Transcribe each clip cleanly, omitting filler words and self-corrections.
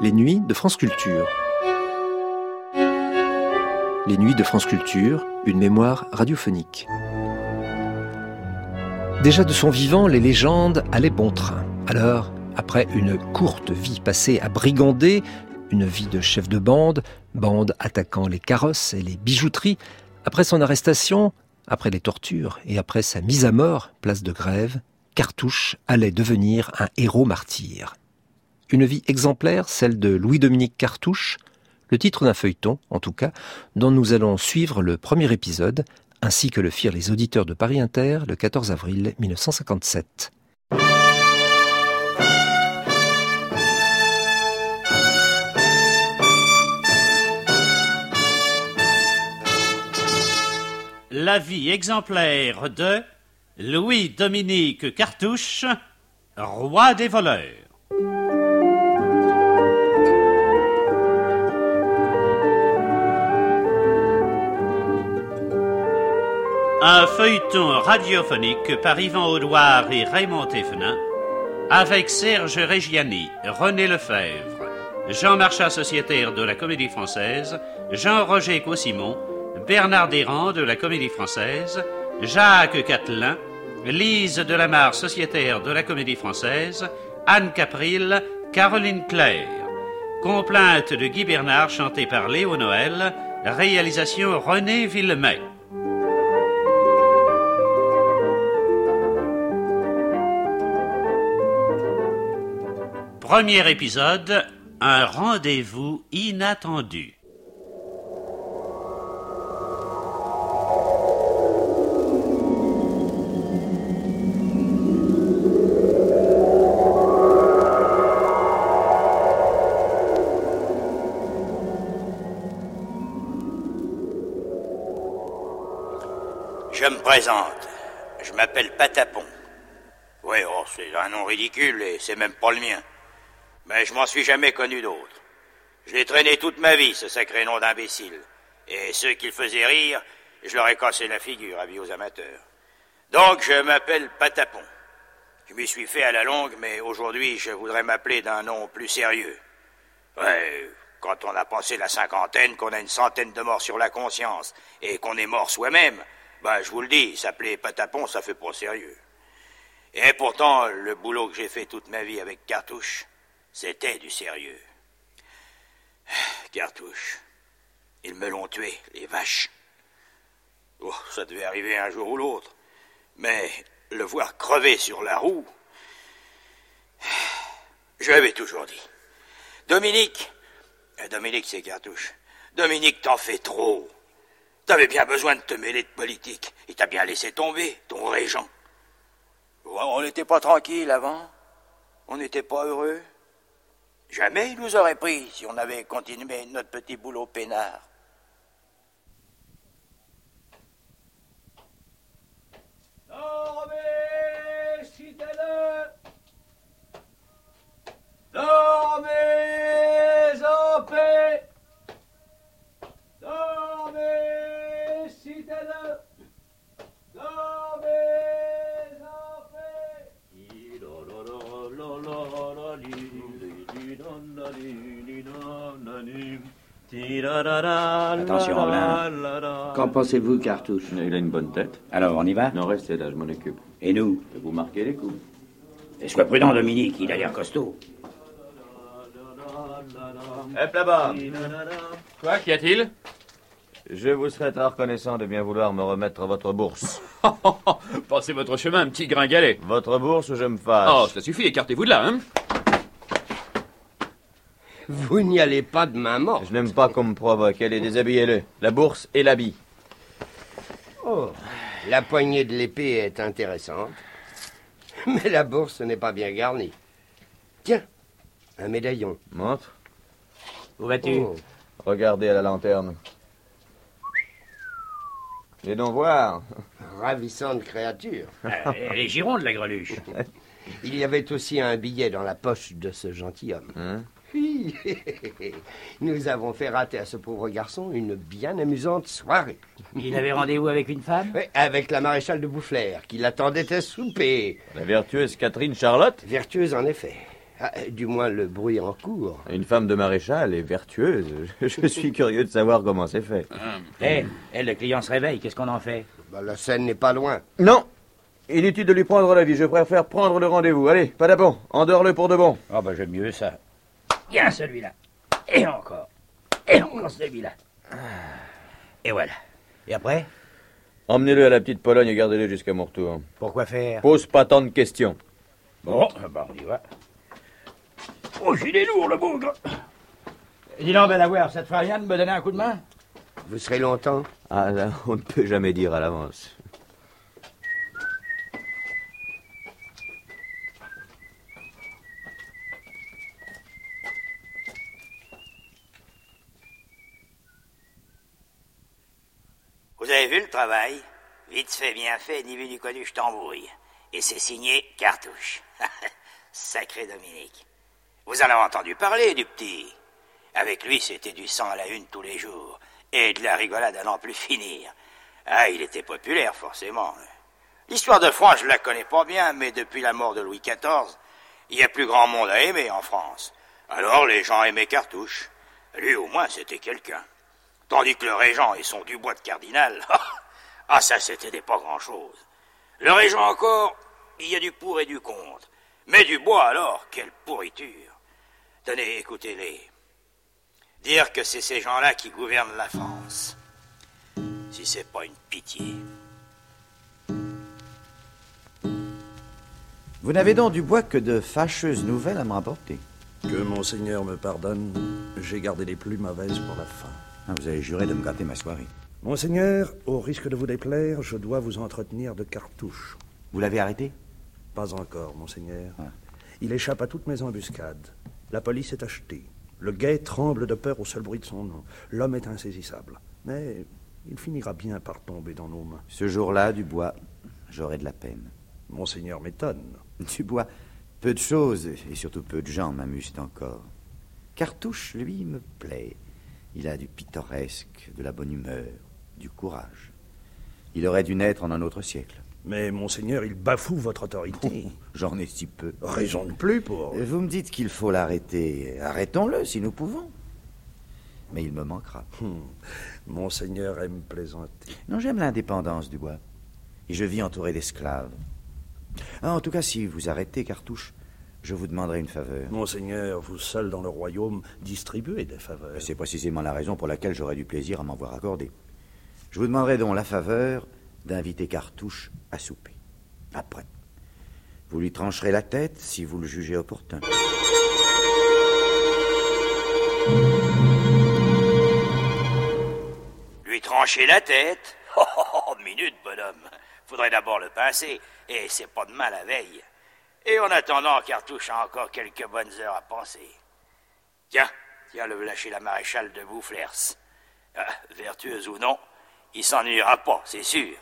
Les Nuits de France Culture. Les Nuits de France Culture, une mémoire radiophonique. Déjà de son vivant, les légendes allaient bon train. Alors, après une courte vie passée à brigander, une vie de chef de bande attaquant les carrosses et les bijouteries, après son arrestation, après les tortures et après sa mise à mort, place de Grève, Cartouche allait devenir un héros martyr. Une vie exemplaire, celle de Louis-Dominique Cartouche, le titre d'un feuilleton, en tout cas, dont nous allons suivre le premier épisode, ainsi que le firent les auditeurs de Paris Inter le 14 avril 1957. La vie exemplaire de Louis-Dominique Cartouche, roi des voleurs. Un feuilleton radiophonique par Yvan Audouard et Raymond Thévenin, avec Serge Reggiani, René Lefebvre, Jean Marchas, sociétaire de la Comédie Française, Jean-Roger Cossimon, Bernard Desrands de la Comédie Française, Jacques Catelin, Lise Delamarre, sociétaire de la Comédie Française, Anne Capril, Caroline Claire. Complainte de Guy Bernard chantée par Léo Noël, réalisation René Villemay. Premier épisode, un rendez-vous inattendu. Je me présente. Je m'appelle Patapon. Oui, oh, c'est un nom ridicule et c'est même pas le mien. Mais je m'en suis jamais connu d'autre. Je l'ai traîné toute ma vie, ce sacré nom d'imbécile. Et ceux qui le faisaient rire, je leur ai cassé la figure, avis aux amateurs. Donc je m'appelle Patapon. Je m'y suis fait à la longue, mais aujourd'hui je voudrais m'appeler d'un nom plus sérieux. Ouais, quand on a passé la cinquantaine, qu'on a une centaine de morts sur la conscience, et qu'on est mort soi-même, je vous le dis, s'appeler Patapon, ça fait pas sérieux. Et pourtant, le boulot que j'ai fait toute ma vie avec Cartouche, c'était du sérieux. Cartouche, ils me l'ont tué, les vaches. Oh, ça devait arriver un jour ou l'autre. Mais le voir crever sur la roue, je l'avais toujours dit. Dominique, c'est Cartouche. Dominique, t'en fais trop. T'avais bien besoin de te mêler de politique. Et t'as bien laissé tomber, ton régent. On n'était pas tranquille avant. On n'était pas heureux. Jamais il nous aurait pris si on avait continué notre petit boulot peinard. Dormez, citez-le. Dormez en paix. Dormez, citez-le. Dormez en paix. Attention, Roblin. Qu'en pensez-vous, Cartouche? Il a une bonne tête. Alors, on y va? Non, restez là, je m'en occupe. Et nous? Vous marquez les coups. Et sois prudent, Dominique, il a l'air costaud. Hop là-bas. Quoi, qu'y a-t-il? Je vous serais très reconnaissant de bien vouloir me remettre votre bourse. Passez votre chemin, petit gringalet. Votre bourse ou je me fâche. Oh, ça suffit, écartez-vous de là, hein. Vous n'y allez pas de main morte. Je n'aime pas qu'on me provoque. Allez, déshabillez-le. La bourse et l'habit. Oh, la poignée de l'épée est intéressante. Mais la bourse n'est pas bien garnie. Tiens, un médaillon. Montre. Où vas-tu? Oh. Regardez à la lanterne. Et donc voir. Ravissante créature. Les Girondes, la greluche. Il y avait aussi un billet dans la poche de ce gentilhomme. Oui. Nous avons fait rater à ce pauvre garçon une bien amusante soirée. Il avait rendez-vous avec une femme? Oui, avec la maréchale de Boufflers, qui l'attendait à souper. La vertueuse Catherine Charlotte? Vertueuse, en effet. Du moins le bruit en cours. Une femme de maréchal est vertueuse. Je suis curieux de savoir comment c'est fait. Le client se réveille, qu'est-ce qu'on en fait? La scène n'est pas loin. Non, inutile de lui prendre la vie. Je préfère prendre le rendez-vous. Allez, Patapon, endors-le pour de bon. J'aime mieux ça. Tiens, celui-là. Et encore celui-là. Et voilà. Et après? Emmenez-le à la petite Pologne et gardez-le jusqu'à mon retour. Pourquoi faire? Pose pas tant de questions. Bon, on y va. Oh, il est lourd, le bougre. Dis donc, Delaware, ça te fait rien de me donner un coup de main? Vous serez longtemps? Ah là, on ne peut jamais dire à l'avance. Vous avez vu le travail? Vite fait, bien fait, ni vu ni connu, je t'embrouille. Et c'est signé Cartouche. Sacré Dominique. Vous en avez entendu parler, du petit. Avec lui, c'était du sang à la une tous les jours. Et de la rigolade à n'en plus finir. Ah, il était populaire, forcément. L'histoire de France, je la connais pas bien, mais depuis la mort de Louis XIV, il y a plus grand monde à aimer en France. Alors, les gens aimaient Cartouche. Lui, au moins, c'était quelqu'un. Tandis que le régent et son Dubois de cardinal, ça, c'était pas grand-chose. Le régent encore, il y a du pour et du contre. Mais Dubois, alors, quelle pourriture. Tenez, écoutez-les. Dire que c'est ces gens-là qui gouvernent la France. Si c'est pas une pitié. Vous n'avez donc, Dubois, que de fâcheuses nouvelles à me rapporter. Que monseigneur me pardonne, j'ai gardé les plus mauvaises pour la fin. Vous avez juré de me gâter ma soirée. Monseigneur, au risque de vous déplaire, je dois vous entretenir de Cartouche. Vous l'avez arrêté? Pas encore, monseigneur. Il échappe à toutes mes embuscades. La police est achetée. Le guet tremble de peur au seul bruit de son nom. L'homme est insaisissable. Mais il finira bien par tomber dans nos mains. Ce jour-là, Dubois, j'aurai de la peine. Monseigneur m'étonne. Dubois, peu de choses, et surtout peu de gens m'amusent encore. Cartouche, lui, me plaît. Il a du pittoresque, de la bonne humeur, du courage. Il aurait dû naître en un autre siècle. Mais, monseigneur, il bafoue votre autorité. J'en ai si peu. Raison de plus pour... Vous me dites qu'il faut l'arrêter. Arrêtons-le, si nous pouvons. Mais il me manquera. Monseigneur aime plaisanter. Non, j'aime l'indépendance, Dubois. Et je vis entouré d'esclaves. En tout cas, si vous arrêtez, Cartouche, je vous demanderai une faveur. Monseigneur, vous seul dans le royaume distribuez des faveurs. C'est précisément la raison pour laquelle j'aurais du plaisir à m'en voir accorder. Je vous demanderai donc la faveur d'inviter Cartouche à souper. Après, vous lui trancherez la tête si vous le jugez opportun. Lui trancher la tête? Minute, bonhomme. Faudrait d'abord le pincer. Et c'est pas demain la veille. Et en attendant, Cartouche a encore quelques bonnes heures à penser. Tiens, le voilà chez la maréchale de Boufflers. Vertueuse ou non, il s'ennuiera pas, c'est sûr.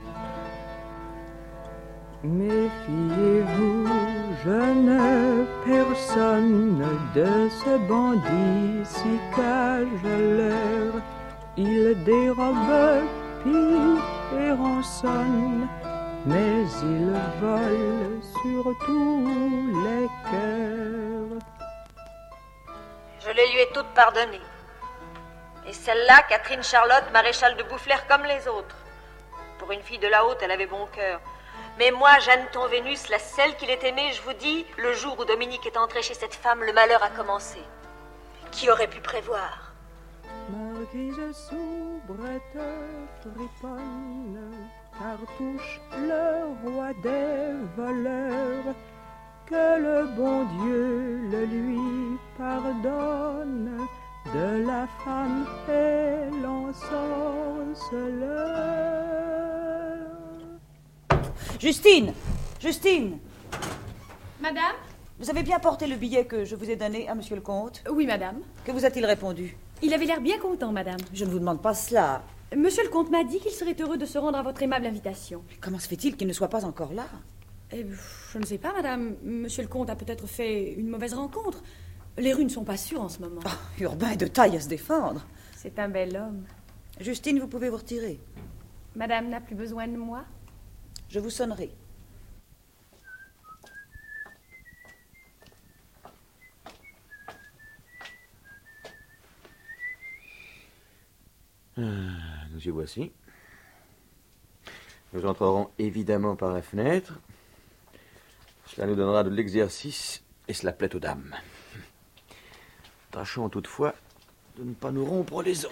Méfiez-vous, jeune personne, de ce bandit si cagelaire. Il dérobe, pille et rançonne, mais il vole surtout les cœurs. Je les lui ai toutes pardonnées. Et celle-là, Catherine Charlotte, maréchale de Boufflers comme les autres. Pour une fille de la haute, elle avait bon cœur. Mais moi, Jeanneton Vénus, la seule qu'il ait aimée, je vous dis, le jour où Dominique est entré chez cette femme, le malheur a commencé. Qui aurait pu prévoir? Marquise soubrette friponne, Cartouche, le roi des voleurs, que le bon Dieu le lui pardonne, de la femme et l'ensorceleur. Justine! Madame? Vous avez bien porté le billet que je vous ai donné à monsieur le comte? Oui, madame. Que vous a-t-il répondu? Il avait l'air bien content, madame. Je ne vous demande pas cela. Monsieur le comte m'a dit qu'il serait heureux de se rendre à votre aimable invitation. Comment se fait-il qu'il ne soit pas encore là? Je ne sais pas, madame. Monsieur le comte a peut-être fait une mauvaise rencontre. Les rues ne sont pas sûres en ce moment. Urbain est de taille à se défendre. C'est un bel homme. Justine, vous pouvez vous retirer. Madame n'a plus besoin de moi? Je vous sonnerai. Nous y voici. Nous entrerons évidemment par la fenêtre. Cela nous donnera de l'exercice et cela plaît aux dames. Tâchons toutefois de ne pas nous rompre les os.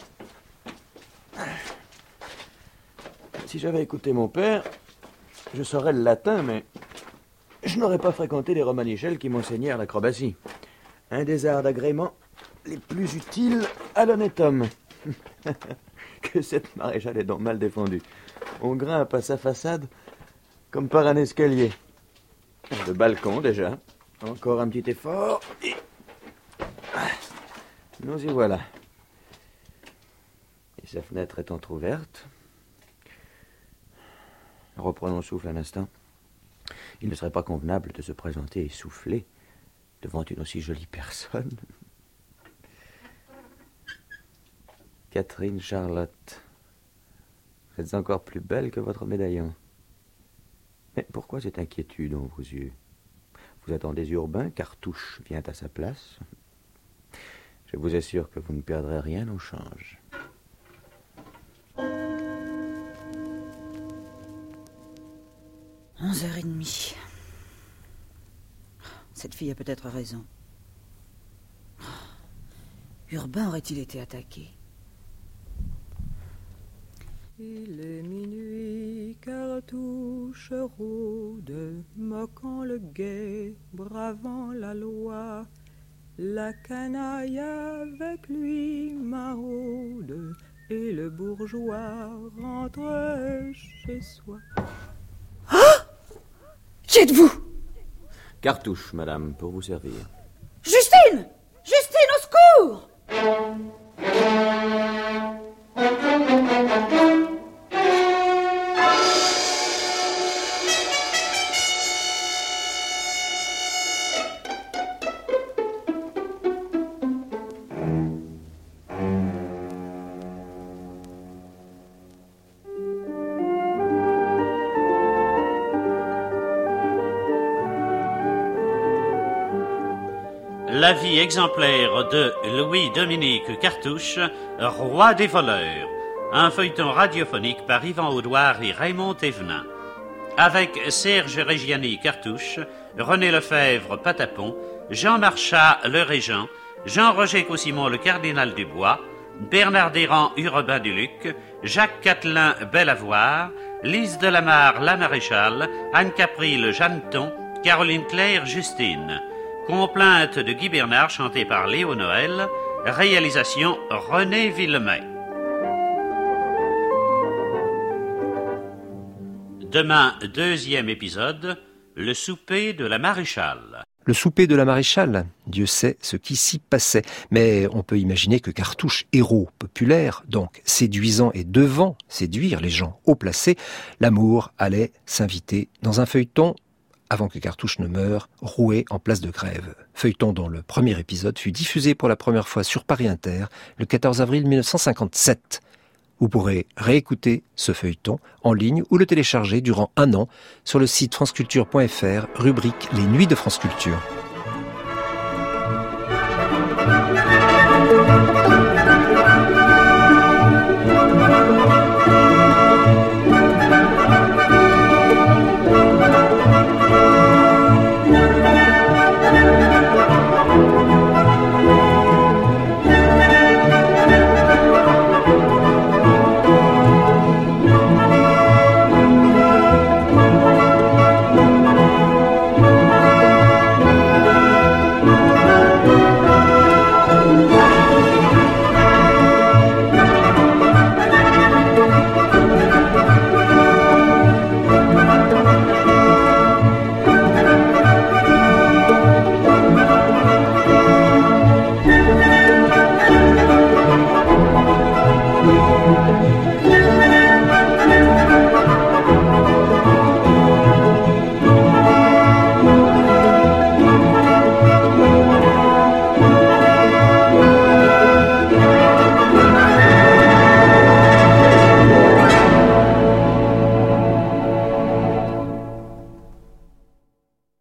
Si j'avais écouté mon père, je saurais le latin, mais je n'aurais pas fréquenté les romanichels qui m'enseignèrent l'acrobatie. Un des arts d'agrément les plus utiles à l'honnête homme. Que cette maréchale est donc mal défendue. On grimpe à sa façade comme par un escalier. Le balcon, déjà. Encore un petit effort. Et... nous y voilà. Et sa fenêtre est entr'ouverte. Reprenons souffle un instant. Il ne serait pas convenable de se présenter essoufflé devant une aussi jolie personne. Catherine Charlotte, vous êtes encore plus belle que votre médaillon. Mais pourquoi cette inquiétude dans vos yeux? Vous attendez Urbain, Cartouche vient à sa place. Je vous assure que vous ne perdrez rien au change. « 11h30. Cette fille a peut-être raison. Urbain aurait-il été attaqué? Il est minuit, Cartouche rôde, moquant le guet, bravant la loi. La canaille avec lui maraude, et le bourgeois rentre chez soi. Ah! Qui êtes-vous? Cartouche, madame, pour vous servir. Justine! Justine, au secours! La vie exemplaire de Louis-Dominique Cartouche, roi des voleurs. Un feuilleton radiophonique par Yvan Audouard et Raymond Thévenin. Avec Serge Reggiani Cartouche, René Lefebvre Patapon, Jean Marchas le Régent, Jean-Roger Cossimon le Cardinal du Bois, Bernard Desrands Urbain du Luc, Jacques Catelin Belle-Avoir, Lise Delamarre la Maréchale, Anne Capril Jeanneton, Caroline Claire Justine. Complainte de Guy Bernard chantée par Léo Noël. Réalisation René Villemin. Demain, 2e épisode, le souper de la maréchale. Le souper de la maréchale, Dieu sait ce qui s'y passait. Mais on peut imaginer que Cartouche, héros populaire, donc séduisant et devant séduire les gens haut placés, l'amour allait s'inviter dans un feuilleton avant que Cartouche ne meure, roué en place de grève. Feuilleton dont le premier épisode fut diffusé pour la première fois sur Paris Inter le 14 avril 1957. Vous pourrez réécouter ce feuilleton en ligne ou le télécharger durant 1 an sur le site franceculture.fr, rubrique Les Nuits de France Culture.